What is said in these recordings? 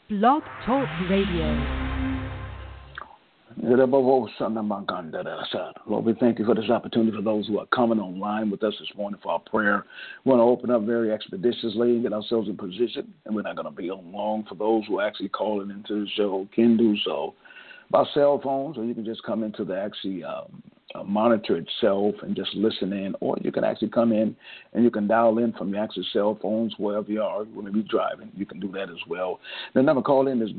Blog Talk Radio. Lord, we thank you for this opportunity for those who are coming online with us this morning for our prayer. We want to open up very expeditiously and get ourselves in position, and we're not going to be on long. For those who are actually calling into the show, can do so by cell phones, or you can just come into the actually monitor itself and just listen in, or you can actually come in and you can dial in from your actual cell phones wherever you are. You want to be driving, you can do that as well. The number call in is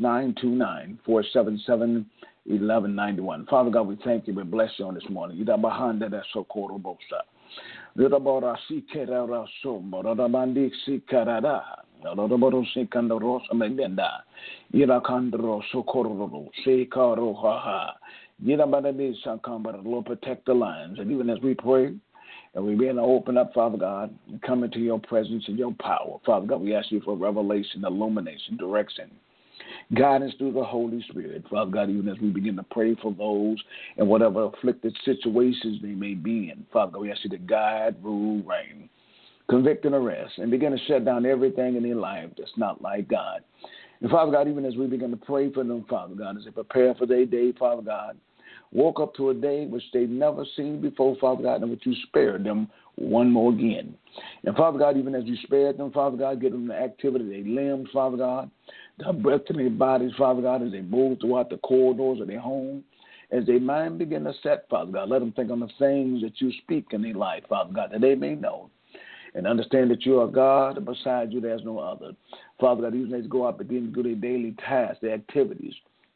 929-477-1191. Father God, we thank you. We bless you on this morning. Ida bahanda da sokoro bosa. Ida bora sikera rasombo. Ida bandi sikarada. Ida bora sikanda rosa megenda. Ida kandro sokoro sekaro haha. Ida bandi sakamba. Lord, protect the lines. And even as we pray, and we begin to open up, Father God, and come into your presence and your power. Father God, we ask you for revelation, illumination, direction, guidance through the Holy Spirit. Father God, even as we begin to pray for those in whatever afflicted situations they may be in, Father God, we ask you to guide, rule, reign, convict, and arrest, and begin to shut down everything in their life that's not like God. And Father God, even as we begin to pray for them, Father God, as they prepare for their day, Father God, woke up to a day which they've never seen before, Father God, and which you spared them one more again. And Father God, even as you spared them, Father God, give them the activity of their limbs, Father God, the breath in their bodies, Father God, as they move throughout the corridors of their home, as their mind begin to set, Father God, let them think on the things that you speak in their life, Father God, that they may know and understand that you are God, and beside you there's no other. Father God, even as they go out, begin to do their daily tasks, their activities,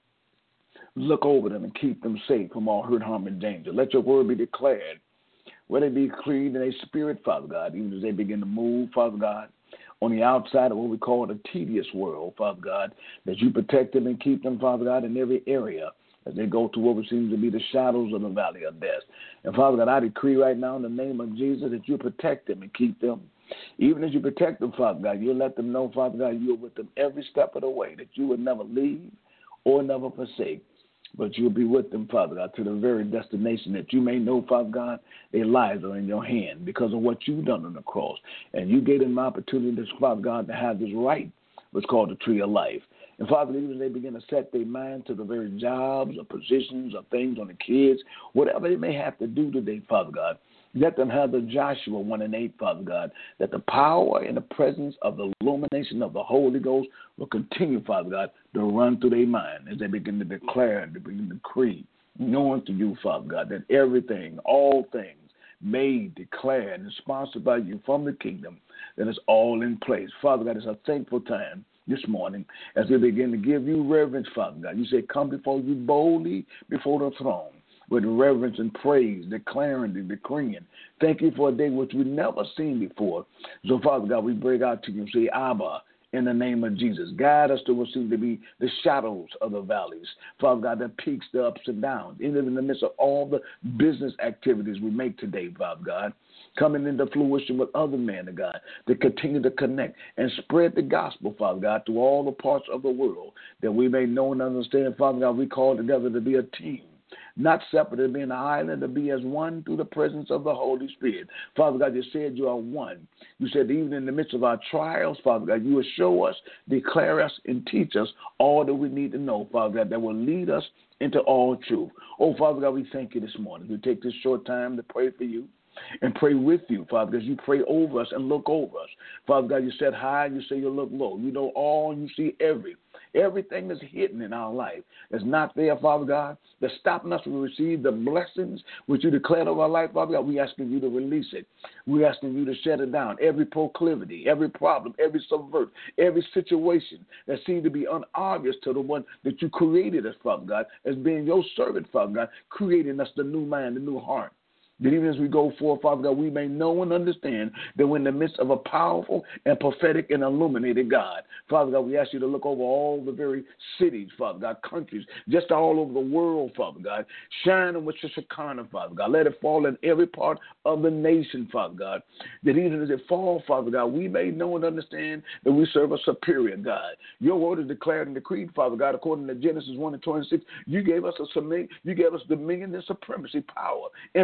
look over them and keep them safe from all hurt, harm, and danger. Let your word be declared, whether it be creed in their spirit, Father God, even as they begin to move, Father God, on the outside of what we call the tedious world, Father God, that you protect them and keep them, Father God, in every area as they go through what seems to be the shadows of the valley of death. And Father God, I decree right now in the name of Jesus that you protect them and keep them. Even as you protect them, Father God, you'll let them know, Father God, you're with them every step of the way, that you would never leave or never forsake. But you'll be with them, Father God, to the very destination that you may know, Father God, their lives are in your hand because of what you've done on the cross. And you gave them the opportunity, Father God, to have this right, what's called the tree of life. And Father, even as they begin to set their mind to the very jobs or positions or things on the kids, whatever they may have to do today, Father God, let them have the Joshua 1:8, Father God, that the power and the presence of the illumination of the Holy Ghost will continue, Father God, to run through their mind as they begin to declare and to begin to decree, knowing to you, Father God, that everything, all things made, declared, and sponsored by you from the kingdom, that it's all in place. Father God, it's a thankful time this morning as we begin to give you reverence, Father God. You say, come before you boldly before the throne, with reverence and praise, declaring and decreeing. Thank you for a day which we've never seen before. So, Father God, we break out to you and say, Abba, in the name of Jesus. Guide us to what seems to be the shadows of the valleys. Father God, the peaks, the ups and downs, even in the midst of all the business activities we make today, Father God, coming into fruition with other men of God, to continue to connect and spread the gospel, Father God, to all the parts of the world, that we may know and understand, Father God, we call together to be a team, not separate, to be an island, to be as one through the presence of the Holy Spirit. Father God, you said you are one. You said even in the midst of our trials, Father God, you will show us, declare us, and teach us all that we need to know, Father God, that will lead us into all truth. Oh, Father God, we thank you this morning. We take this short time to pray for you and pray with you, Father, because you pray over us and look over us. Father God, you said high, you say you look low. You know all, you see everything that's hidden in our life that's not there, Father God, that's stopping us from receiving the blessings which you declared over our life, Father God. We asking you to release it. We asking you to shut it down. Every proclivity, every problem, every subvert, every situation that seems to be unobvious to the one that you created us, Father God, as being your servant, Father God, creating us the new mind, the new heart. That even as we go forth, Father God, we may know and understand that we're in the midst of a powerful and prophetic and illuminated God. Father God, we ask you to look over all the very cities, Father God, countries, just all over the world, Father God. Shine on with your Shekinah, Father God. Let it fall in every part of the nation, Father God. That even as it falls, Father God, we may know and understand that we serve a superior God. Your word is declared and decreed, Father God, according to Genesis 1:26. You gave us dominion and supremacy, power, infinity,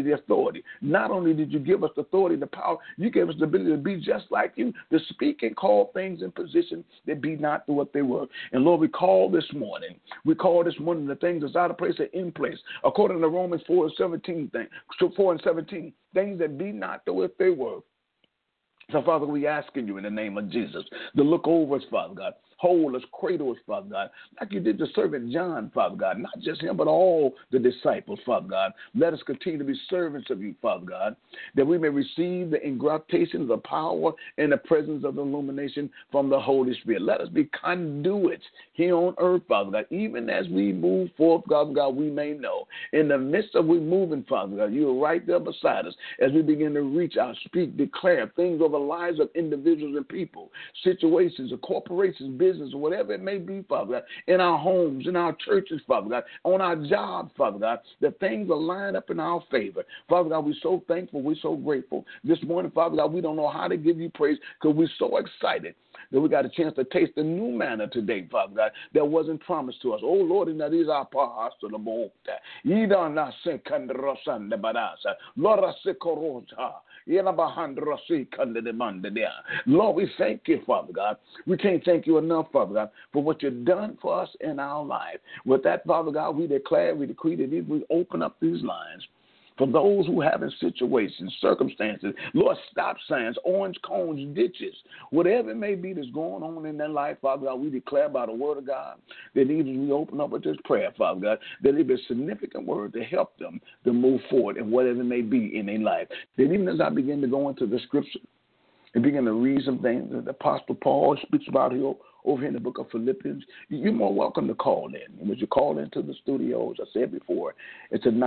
the authority. Not only did you give us the authority and the power, you gave us the ability to be just like you, to speak and call things in position that be not what they were. And Lord, we call this morning the things that's out of place are in place. According to Romans 4:17, 4 and 17, things that be not the what they were. So, Father, we asking you in the name of Jesus to look over us, Father God. Hold us, cradle us, Father God, like you did the servant John, Father God, not just him, but all the disciples, Father God. Let us continue to be servants of you, Father God, that we may receive the ingratiation of the power and the presence of the illumination from the Holy Spirit. Let us be conduits here on earth, Father God, even as we move forth, Father God, we may know. In the midst of we moving, Father God, you are right there beside us as we begin to reach out, speak, declare things over the lives of individuals and people, situations, or corporations, business, or whatever it may be, Father God, in our homes, in our churches, Father God, on our jobs, Father God, that things are lined up in our favor. Father God, we're so thankful, we're so grateful. This morning, Father God, we don't know how to give you praise because we're so excited that we got a chance to taste the new manna today, Father God, that wasn't promised to us. Oh, Lord, and that is our part. Lord, we thank you, Father God. We can't thank you enough, Father God, for what you've done for us in our life. With that, Father God, we declare, we decree that if we open up these lines, for those who have in situations, circumstances, Lord, stop signs, orange cones, ditches, whatever it may be that's going on in their life, Father God, we declare by the word of God that even as we open up with this prayer, Father God, that it be a significant word to help them to move forward in whatever it may be in their life. That even as I begin to go into the scripture and begin to read some things that the Apostle Paul speaks about here over here in the book of Philippians, you're more welcome to call in. And as you call into the studios, I said before, it's a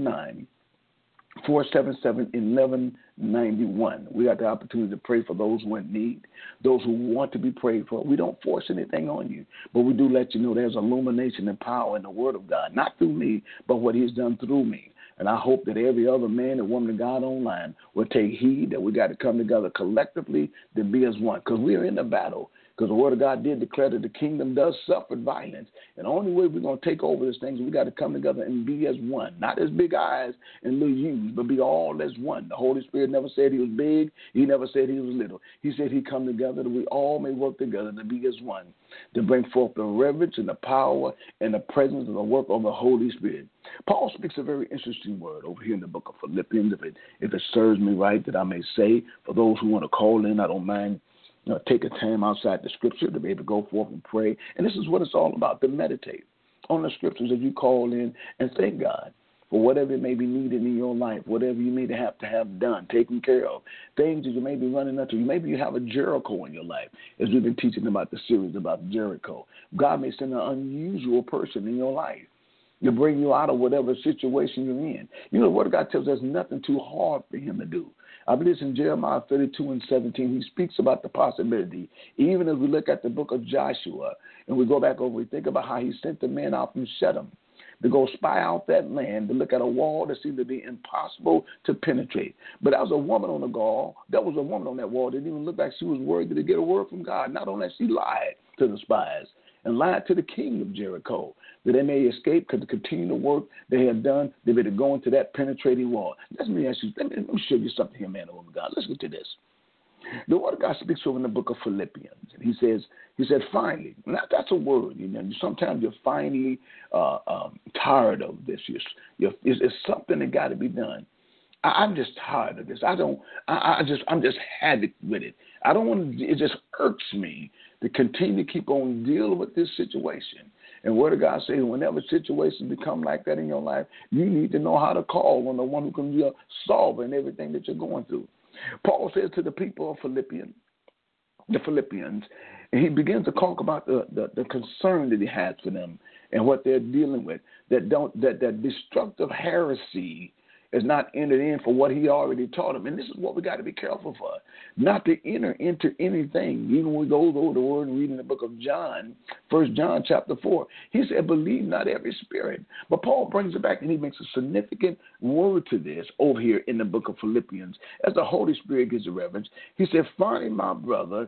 929-477-1191. We got the opportunity to pray for those who are in need, those who want to be prayed for. We don't force anything on you, but we do let you know there's illumination and power in the word of God, not through me, but what he's done through me. And I hope that every other man and woman of God online will take heed that we got to come together collectively to be as one, because we are in the battle. Because the word of God did declare that the kingdom does suffer violence. And the only way we're going to take over these things, we got to come together and be as one. Not as big eyes and little U's, but be all as one. The Holy Spirit never said he was big. He never said he was little. He said he'd come together that we all may work together to be as one, to bring forth the reverence and the power and the presence of the work of the Holy Spirit. Paul speaks a very interesting word over here in the book of Philippians. If it serves me right, that I may say, for those who want to call in, I don't mind. Take a time outside the scripture to be able to go forth and pray. And this is what it's all about, to meditate on the scriptures as you call in and thank God for whatever it may be needed in your life, whatever you may have to have done, taken care of, things that you may be running into. Maybe you have a Jericho in your life, as we've been teaching about the series about Jericho. God may send an unusual person in your life to bring you out of whatever situation you're in. You know, the word of God tells us there's nothing too hard for him to do. I believe it's in Jeremiah 32:17. He speaks about the possibility. Even as we look at the book of Joshua and we go back over, we think about how he sent the men out from Shittim to go spy out that land, to look at a wall that seemed to be impossible to penetrate. But there was a woman on the wall. There was a woman on that wall that didn't even look like she was worthy to get a word from God. Not only that, she lied to the spies and lied to the king of Jericho, that they may escape because to continue the work they have done, they better go into that penetrating wall. Let me ask you, let me show you something here, man and woman of God. Listen to this. The word of God speaks over in the book of Philippians. And he said, finally. Now, that's a word. You know, sometimes you're finally tired of this. It's something that got to be done. I'm just tired of this. I'm just had it with it. I don't want to. It just irks me to continue to keep on dealing with this situation. And Word of God says, whenever situations become like that in your life, you need to know how to call on the one who can be a solver in everything that you're going through. Paul says to the people of the Philippians, and he begins to talk about the concern that he has for them and what they're dealing with, that destructive heresy is not entered in for what he already taught them. And this is what we got to be careful for, not to enter into anything. Even when we go over the word and read in the book of John, 1 John chapter 4, he said, believe not every spirit. But Paul brings it back and he makes a significant word to this over here in the book of Philippians. As the Holy Spirit gives the reverence, he said, finally, my brother,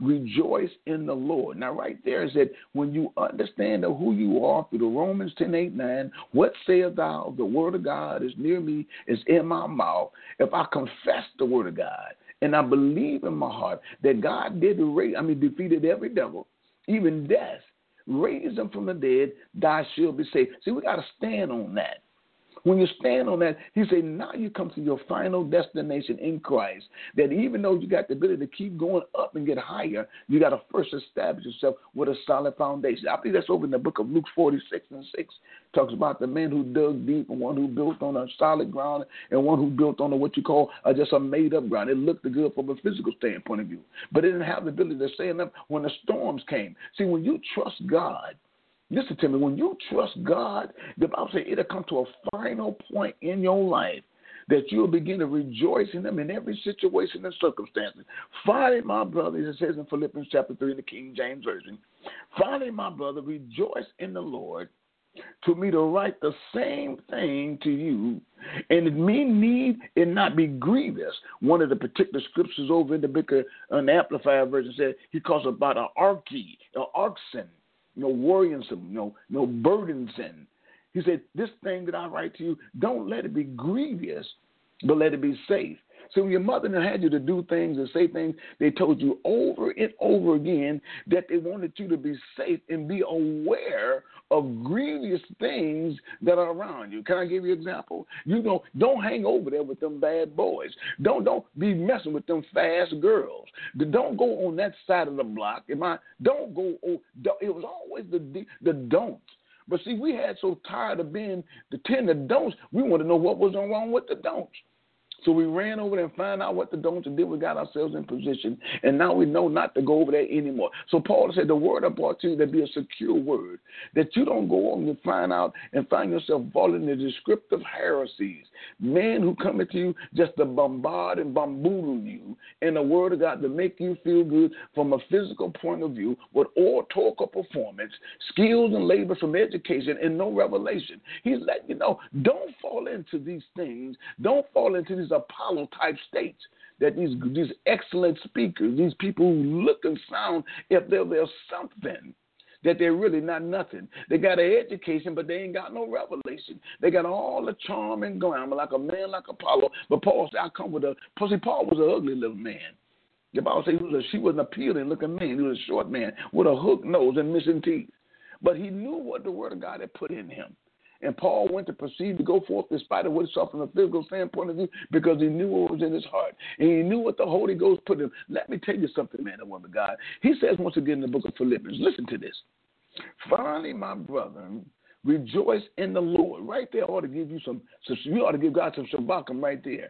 rejoice in the Lord. Now, right there is that when you understand who you are through the Romans 10:8-9, what sayest thou? The word of God is near me, is in my mouth. If I confess the word of God and I believe in my heart that God defeated every devil, even death, raised him from the dead, thou shalt be saved. See, we got to stand on that. When you stand on that, he said, now you come to your final destination in Christ, that even though you got the ability to keep going up and get higher, you got to first establish yourself with a solid foundation. I believe that's over in the book of Luke 46:6. Talks about the man who dug deep and one who built on a solid ground and one who built on what you call just a made-up ground. It looked good from a physical standpoint of view, but it didn't have the ability to stand up when the storms came. See, when you trust God, listen to me, when you trust God, the Bible says it'll come to a final point in your life that you'll begin to rejoice in Him in every situation and circumstance. Finally, my brothers, it says in Philippians chapter 3 in the King James Version, finally, my brother, rejoice in the Lord. To me to write the same thing to you, and it need it not be grievous. One of the particular scriptures over in the book of an Amplified Version said he calls about an arche, an oxen, no worrisome, no burdensome. He said, this thing that I write to you, don't let it be grievous, but let it be safe. So when your mother had you to do things and say things, they told you over and over again that they wanted you to be safe and be aware of grievous things that are around you. Can I give you an example? Don't hang over there with them bad boys. Don't be messing with them fast girls. Don't go on that side of the block. Don't go. It was always the don'ts. But see, we had so tired of being the 10 the don'ts, we want to know what was wrong with the don'ts. So we ran over there and found out what the don'ts and then we got ourselves in position, and now we know not to go over there anymore. So Paul said, the word I brought to you, that be a secure word, that you don't go on and find out and find yourself falling into descriptive heresies, men who come into you just to bombard and bamboozle you in the word of God to make you feel good from a physical point of view with oratorical performance, skills and labor from education, and no revelation. He's letting you know, don't fall into these things. Don't fall into these Apollo-type states that these excellent speakers, these people who look and sound, if they're something, that they're really not nothing. They got an education, but they ain't got no revelation. They got all the charm and glamour like a man like Apollo. But Paul said, Paul was an ugly little man. The Bible says she was an appealing looking man. He was a short man with a hooked nose and missing teeth. But he knew what the word of God had put in him. And Paul went to proceed to go forth despite of what he saw from a physical standpoint of view because he knew what was in his heart. And he knew what the Holy Ghost put in him. Let me tell you something, man and woman of God. He says once again in the book of Philippians, listen to this. Finally, my brethren, rejoice in the Lord. Right there ought to give you you ought to give God some shabbakim right there.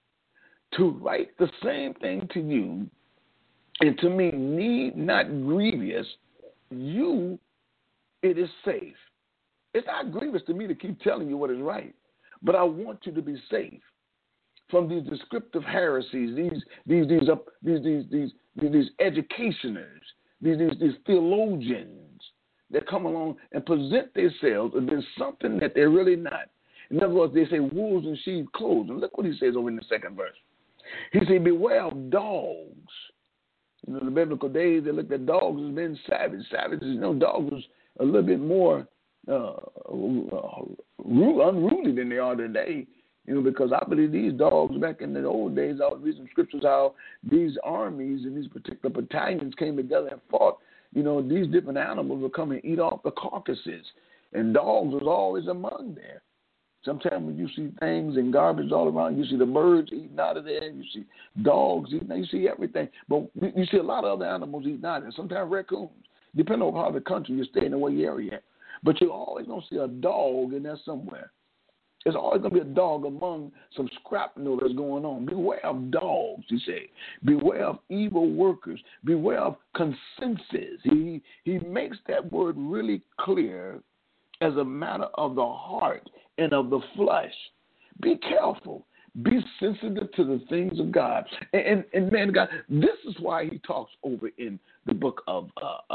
To write the same thing to you and to me need not grievous, you it is safe. It's not grievous to me to keep telling you what is right, but I want you to be safe from these descriptive heresies, these educationers, these theologians that come along and present themselves as being something that they're really not. In other words, they say wolves in sheep's clothes. And look what he says over in the second verse. He said, beware of dogs. In the biblical days, they looked at dogs as being savage. Savages, dogs was a little bit more unruly than they are today, because I believe these dogs back in the old days, I was reading scriptures how these armies and these particular battalions came together and fought. These different animals would come and eat off the carcasses, and dogs was always among there. Sometimes when you see things and garbage all around, you see the birds eating out of there, you see dogs eating, you see everything, but you see a lot of other animals eating out of there, sometimes raccoons, depending on how the country you stay in and where your area at. But you're always going to see a dog in there somewhere. There's always going to be a dog among some scrapnel that's going on. Beware of dogs, he said. Beware of evil workers. Beware of consensus. He makes that word really clear as a matter of the heart and of the flesh. Be careful. Be sensitive to the things of God. And man, God, this is why he talks over in the book of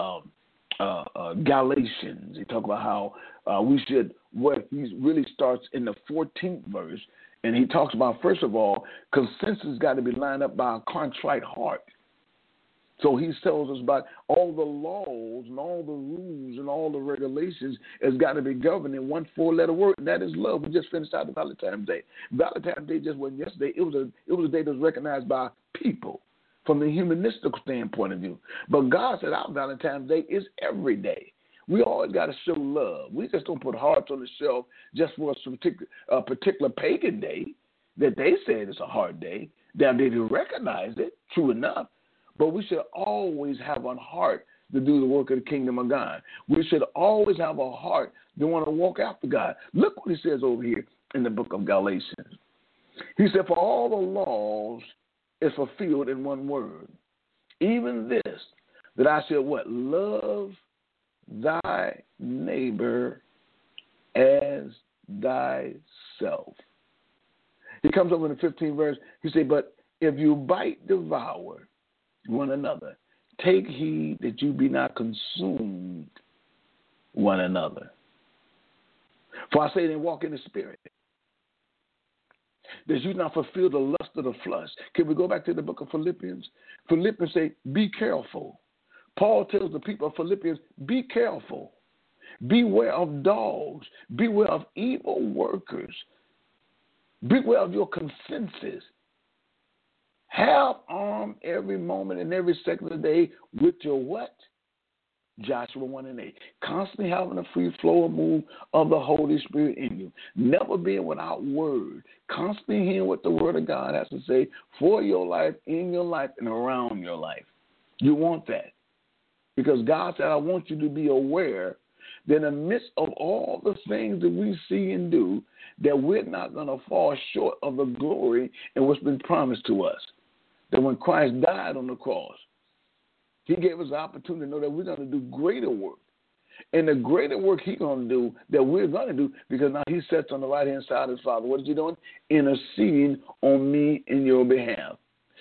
Galatians. He talks about how we should, what he really starts in the 14th verse, and he talks about, first of all, consensus got to be lined up by a contrite heart. So he tells us about all the laws and all the rules and all the regulations has got to be governed in one four-letter word, and that is love. We just finished out the Valentine's Day. Valentine's Day just wasn't yesterday. It was a day that was recognized by people from the humanistic standpoint of view. But God said our Valentine's Day is every day. We always got to show love. We just don't put hearts on the shelf just for a particular pagan day that they said is a hard day. That they recognize it, true enough. But we should always have a heart to do the work of the kingdom of God. We should always have a heart to want to walk after God. Look what he says over here in the book of Galatians. He said, for all the laws is fulfilled in one word. Even this, that I should what? Love thy neighbor as thyself. He comes over in the 15th verse. He said, but if you bite, devour one another, take heed that you be not consumed one another. For I say, then walk in the spirit, that you not fulfill the lust of the flesh. Can we go back to the book of Philippians? Philippians say, be careful. Paul tells the people of Philippians, be careful. Beware of dogs. Beware of evil workers. Beware of your consensus. Have armed every moment and every second of the day with your what? Joshua 1:8. Constantly having a free flow of move of the Holy Spirit in you. Never being without word. Constantly hearing what the word of God has to say for your life, in your life, and around your life. You want that. Because God said, I want you to be aware that in the midst of all the things that we see and do, that we're not going to fall short of the glory and what's been promised to us. That when Christ died on the cross, he gave us the opportunity to know that we're going to do greater work. And the greater work he's going to do, that we're going to do, because now he sits on the right-hand side of his Father. What is he doing? Interceding on me in your behalf.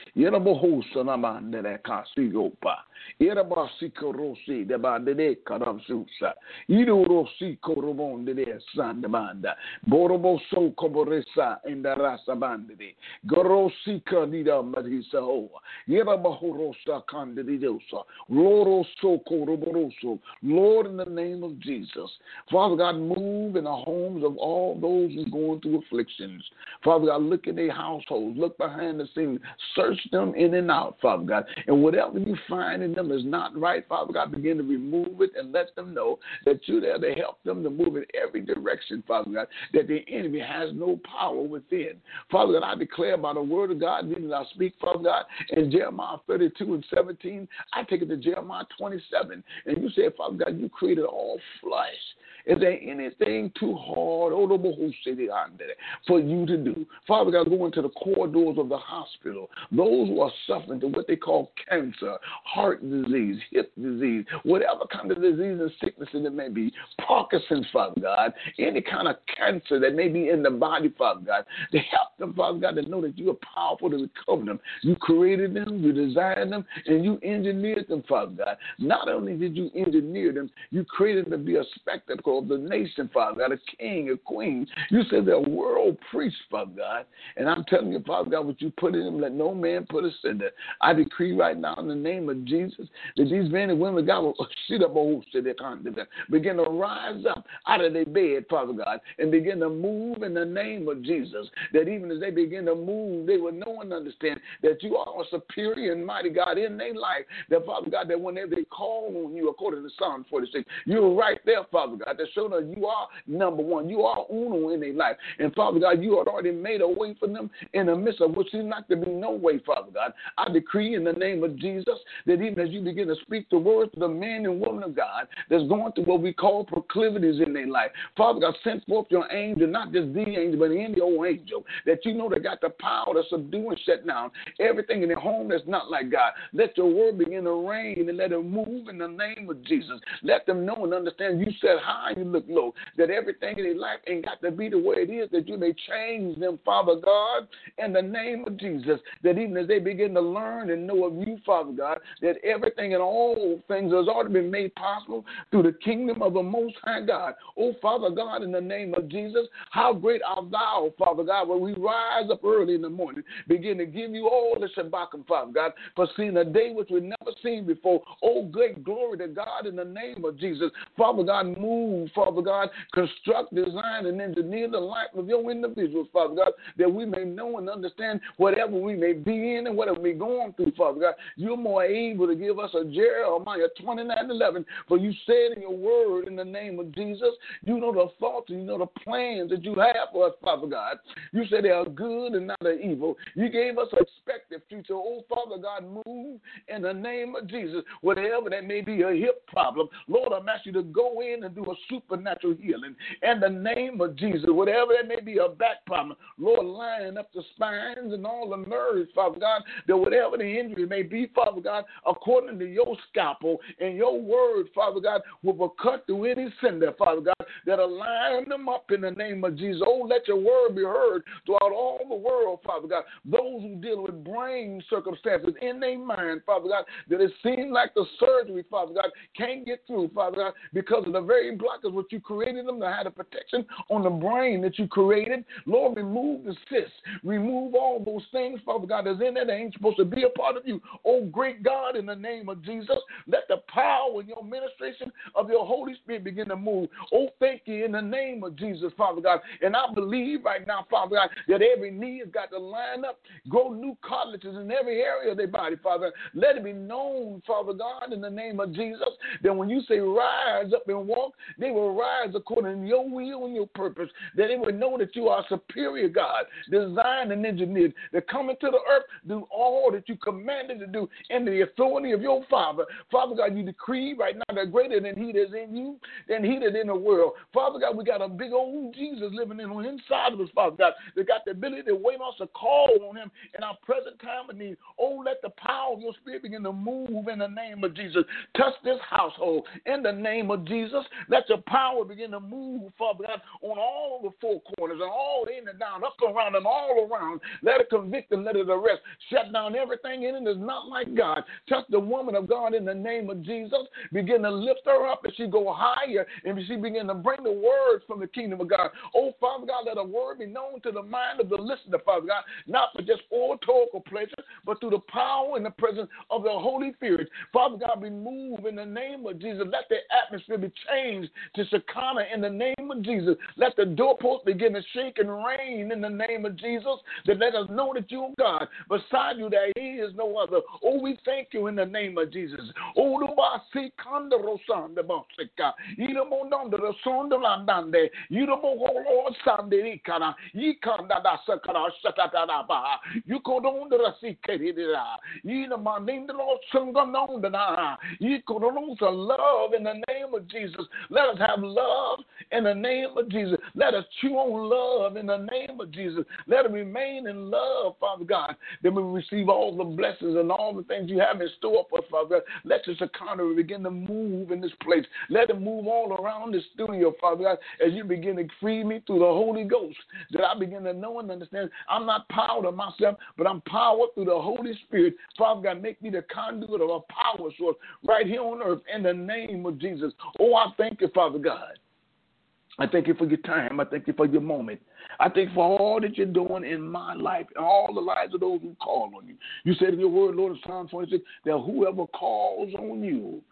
Yerabasikorosi de bandede karamsusa. Irurosi korobon de sandamanda. Boroboso koboresa in the rasa bandede. Gorosi kanida madisa hoa. Yerabahorosa candidosa. Loro so koroboroso. Lord, in the name of Jesus. Father God, move in the homes of all those who are going through afflictions. Father God, look in their households. Look behind the scenes. Search them in and out, Father God. And whatever you find in them is not right, Father God, begin to remove it and let them know that you're there to help them to move in every direction, Father God, that the enemy has no power within. Father God, I declare by the word of God, even as I speak, Father God, in Jeremiah 32:17, I take it to Jeremiah 27. And you said, Father God, you created all flesh. Is there anything too hard for you to do? Father God, go into the corridors of the hospital. Those who are suffering to what they call cancer, heart disease, hip disease, whatever kind of disease and sickness it may be, Parkinson's, Father God, any kind of cancer that may be in the body, Father God, to help them, Father God, to know that you are powerful to recover them. You created them, you designed them, and you engineered them, Father God. Not only did you engineer them, you created them to be a spectacle of the nation, Father God, a king, a queen. You said they're world priests, Father God. And I'm telling you, Father God, what you put in them, let no man put us in there. I decree right now in the name of Jesus that these men and women, God, will begin to rise up out of their bed, Father God, and begin to move in the name of Jesus. That even as they begin to move, they will know and understand that you are a superior and mighty God in their life. That, Father God, that whenever they call on you, according to Psalm 46, you're right there, Father God, to show them you are number one. You are uno in their life. And, Father God, you had already made a way for them in the midst of what seems like to be no way, Father God. I decree in the name of Jesus that even as you begin to speak the words to the men and women of God that's going through what we call proclivities in their life, Father God, send forth your angel, not just the angel, but any old angel, that you know they got the power to subdue and shut down everything in their home that's not like God. Let your word begin to reign and let it move in the name of Jesus. Let them know and understand you said high, you look low, that everything in their life ain't got to be the way it is, that you may change them, Father God, in the name of Jesus, that even as they begin to learn and know of you, Father God, that everything and all things has already been made possible through the kingdom of the Most High God. Oh, Father God, in the name of Jesus, how great art thou, Father God, when we rise up early in the morning, begin to give you all the Shabbat, Father God, for seeing a day which we've never seen before. Oh, great glory to God in the name of Jesus. Father God, move, Father God, construct, design, and engineer the life of your individuals, Father God, that we may know and understand whatever we may be in and whatever we're going through, Father God. You're more able to give us a Jeremiah 29:11, for you said in your word in the name of Jesus, you know the thoughts and you know the plans that you have for us, Father God. You said they are good and not of evil. You gave us an expected future. Oh, Father God, move in the name of Jesus. Whatever that may be, a hip problem, Lord, I'm asking you to go in and do a supernatural healing in the name of Jesus. Whatever that may be, a back problem, Lord, line up the spines and all the nerves, Father God, that whatever the injury may be, Father God, according to your scalpel and your word, Father God, will cut through any sin there, Father God, that'll line them up in the name of Jesus. Oh, let your word be heard throughout all the world, Father God. Those who deal with brain circumstances in their mind, Father God, that it seems like the surgery, Father God, can't get through, Father God, because of the very blockers what you created them to have the protection on the brain that you created. Lord, remove the cysts. Remove all those things, Father God, that's in there that ain't supposed to be a part of you. Oh, great God, in the name of Jesus, let the power in your ministration of your Holy Spirit begin to move. Oh, thank you in the name of Jesus, Father God. And I believe right now, Father God, that every knee has got to line up, grow new cartilages in every area of their body, Father. Let it be known, Father God, in the name of Jesus, that when you say rise up and walk, they will rise according to your will and your purpose, that they will know that you are a superior God, designed and engineered, that come into the earth, do all that you commanded to do in the authority of your Father. Father God, you decree right now that greater than he that's in you, than he that's in the world. Father God, we got a big old Jesus living in on the inside of us, Father God, that got the ability to wait on us to call on him in our present time of need. Oh, let the power of your Spirit begin to move in the name of Jesus. Touch this household in the name of Jesus. Let your power begin to move, Father God, on all the four corners and all in and down, up and around and all around. Let it convict and let it arrest. Shut down everything in it that's not like God. Touch the woman of God in the name of Jesus. Begin to lift her up as she go higher and she begin to bring the words from the kingdom of God. Oh, Father God, let a word be known to the mind of the listener, Father God, not for just oratorical pleasure, but through the power and the presence of the Holy Spirit. Father God, we move in the name of Jesus. Let the atmosphere be changed to Shekinah in the name of Jesus. Let the doorpost begin to shake and rain in the name of Jesus, that let us know that you are God. Beside you there is no other. Oh, we thank you in the name of Jesus. Oh, the basi kanda rosanda bosika. Ida mondanda the sonda landande. Ida mogolo sande ikana. Ikanda da sakara shatata ba. You could on the rasikera. Ida mandinda lo sunganonda na. You could on to love in the name of Jesus. Let us have love in the name of Jesus. Let us chew on love in the name of Jesus. Let us remain in love, Father God, that we receive all the blessings and all the things you have in store for us, Father God. Let your Shekinah begin to move in this place. Let it move all around the studio, Father God, as you begin to free me through the Holy Ghost, that I begin to know and understand I'm not powered of myself, but I'm powered through the Holy Spirit. Father God, make me the conduit of a power source right here on earth in the name of Jesus. Oh, I thank you, Father God. I thank you for your time. I thank you for your moment. I thank you for all that you're doing in my life and all the lives of those who call on you. You said in your word, Lord, in Psalm 26, that whoever calls on you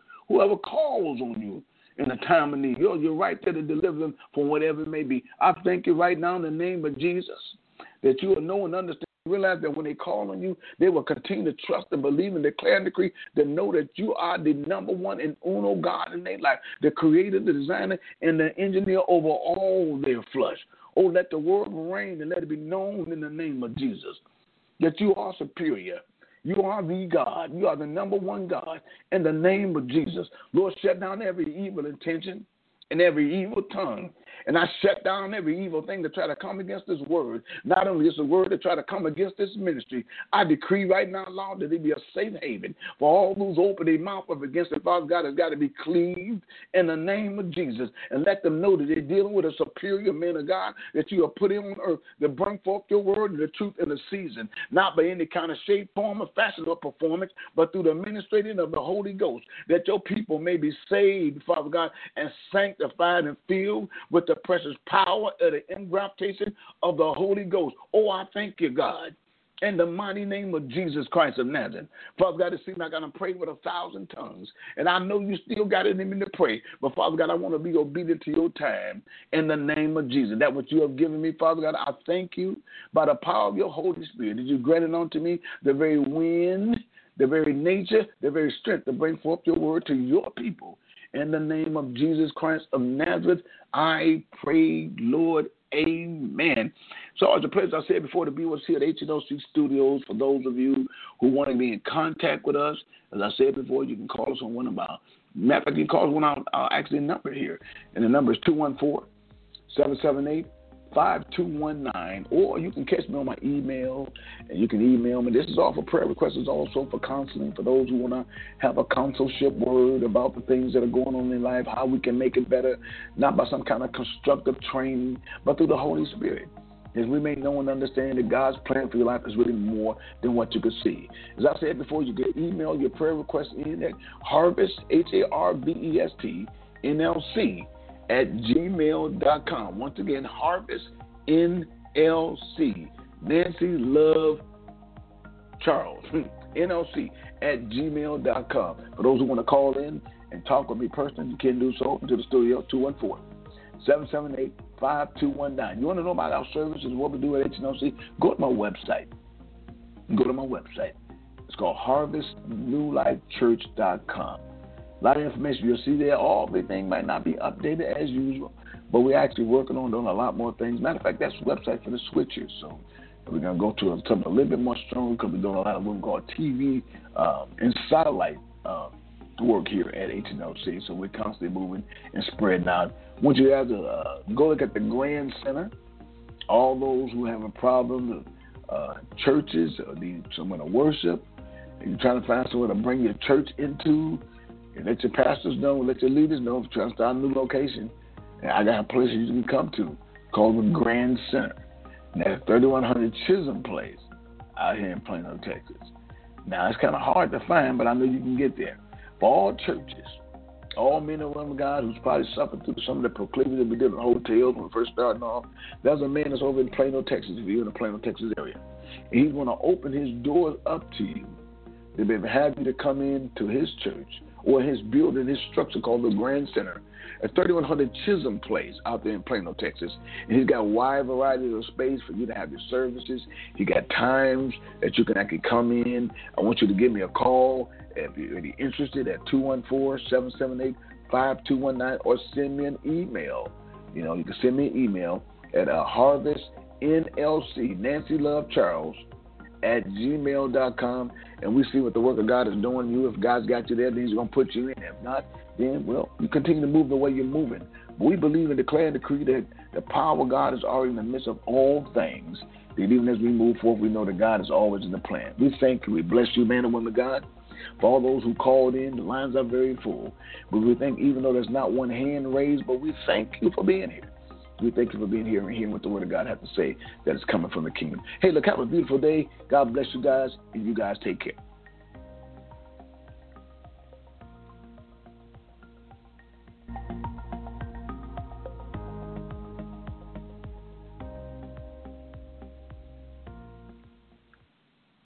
in the time of need, you're right there to deliver them from whatever it may be. I thank you right now in the name of Jesus that you will know and understand. Realize that when they call on you, they will continue to trust and believe and declare and decree to know that you are the number one and uno God in their life, the creator, the designer, and the engineer over all their flesh. Oh, let the word reign and let it be known in the name of Jesus that you are superior. You are the God. You are the number one God in the name of Jesus. Lord, shut down every evil intention and every evil tongue And I shut down every evil thing to try to come against this word. Not only is the word to try to come against this ministry, I decree right now, Lord, that it be a safe haven for all those open their mouth up against it. Father God, has got to be cleaved in the name of Jesus. And let them know that they're dealing with a superior man of God that you have put in on earth to bring forth your word and the truth in the season. Not by any kind of shape, form, or fashion or performance, but through the ministrating of the Holy Ghost, that your people may be saved, Father God, and sanctified and filled with the precious power of the engraftation of the Holy Ghost. Oh, I thank you, God, in the mighty name of Jesus Christ of Nazareth. Father God, it seems like I'm praying with 1,000 tongues, and I know you still got it in me to pray, but Father God, I want to be obedient to your time in the name of Jesus. That what you have given me, Father God, I thank you by the power of your Holy Spirit that you granted unto me the very wind, the very nature, the very strength to bring forth your word to your people. In the name of Jesus Christ of Nazareth, I pray, Lord, amen. So it's a pleasure, I said before, to be with us here at HNOC Studios. For those of you who want to be in contact with us, as I said before, you can call us on one of our, matter of fact, you can call us on our actually number here. And the number is 214-778-5219, or you can catch me on my email, and you can email me. This is all for prayer requests. It's also for counseling, for those who want to have a counselship word about the things that are going on in life, how we can make it better, not by some kind of constructive training, but through the Holy Spirit. As we may know and understand that God's plan for your life is really more than what you could see. As I said before, you can email your prayer requests in at harvest, HARVEST, NLC, @gmail.com. Once again, Harvest NLC, Nancy Love Charles, NLC @gmail.com. For those who want to call in and talk with me personally, you can do so into the studio, 214-778-5219. You want to know about our services, what we do at HNOC? Go to my website. It's called harvestnewlifechurch.com. A lot of information you'll see there. Everything might not be updated as usual, but we're actually working on doing a lot more things. Matter of fact, that's the website for the switchers. So we're going to go to something a little bit more strong because we're doing a lot of what we call TV and satellite work here at HNOC. So we're constantly moving and spreading out. I want you guys to go look at the Grand Center. All those who have a problem with churches or need someone to worship, and you're trying to find someone to bring your church into, and let your pastors know, let your leaders know if you're trying to start a new location. And I got a place you can come to called the Grand Center. And that's 3100 Chisholm Place out here in Plano, Texas. Now, it's kind of hard to find, but I know you can get there. For all churches, all men and women of God who's probably suffered through some of the proclivities we did in hotels when we first started off, there's a man that's over in Plano, Texas, if you're in the Plano, Texas area. And he's going to open his doors up to you. They'll be able to have you to come in to his church or his building, his structure called the Grand Center at 3100 Chisholm Place out there in Plano, Texas. And he's got a wide variety of space for you to have your services. He got times that you can actually come in. I want you to give me a call if you're interested at 214-778-5219 or send me an email. You know, you can send me an email at harvestnlc, Nancy Love Charles, @gmail.com, and we see what the work of God is doing. You, if God's got you there, then He's going to put you in. If not, then, well, you continue to move the way you're moving. But we believe and declare and decree that the power of God is already in the midst of all things. That even as we move forward, we know that God is always in the plan. We thank you. We bless you, man and woman of God. For all those who called in, the lines are very full. But we think, even though there's not one hand raised, but we thank you for being here. We thank you for being here and hearing what the Word of God has to say that is coming from the kingdom. Hey, look, have a beautiful day. God bless you guys, and you guys take care.